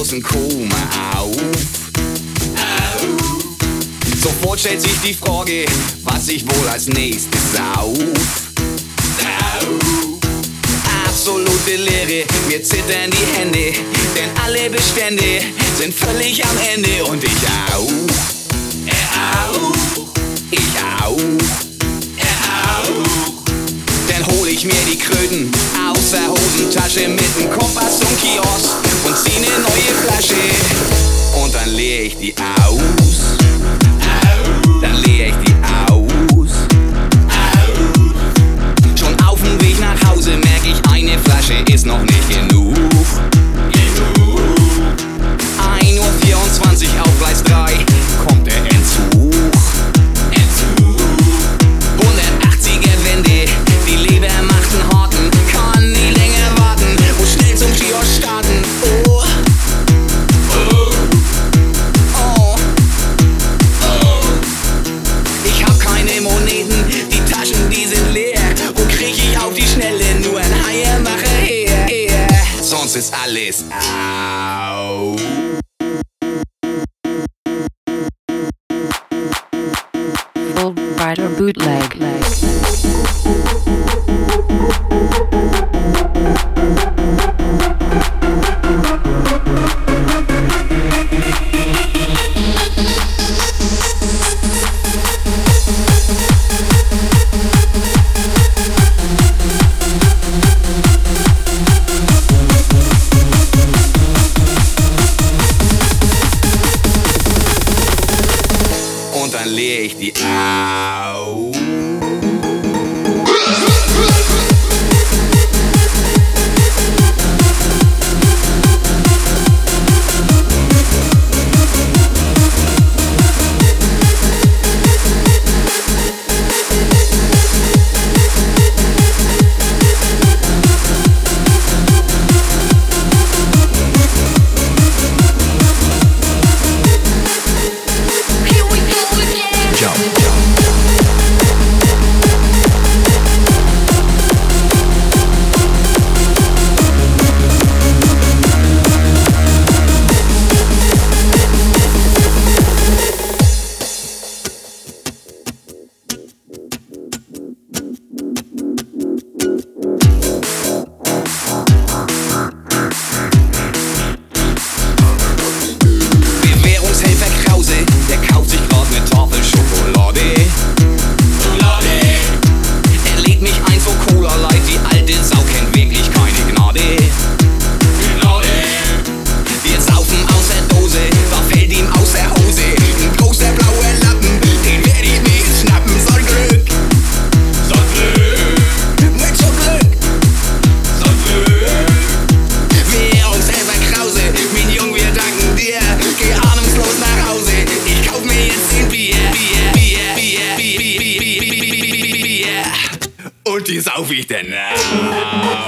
großen Koma auf. Sofort stellt sich die Frage, was ich wohl als nächstes sauf. Absolute Leere, mir zittern die Hände, denn alle Bestände sind völlig am Ende. Und ich auch, ich auch, dann hol ich mir die Kröten aus der Hosentasche mit nem Kompass zum Kiosk und zieh ne neue Flasche und dann leer ich die aus. Dann leer ich die aus. Schon auf dem Weg nach Hause merk ich, eine Flasche ist noch nicht genug. 1:24 Uhr auf Gleis 3 kommt der Entzug. 180er Wende, die Leber macht einen Horten, kann nie länger warten, muss schnell zum Kiosk starten. Oh. Ich hab keine Moneten, die Taschen, die sind leer. Wo krieg ich auf die Schnelle nur ein Eiermacher her? Sonst ist alles au. Full Rider Bootleg. Und dann leer ich die au. Und die sauf ich denn.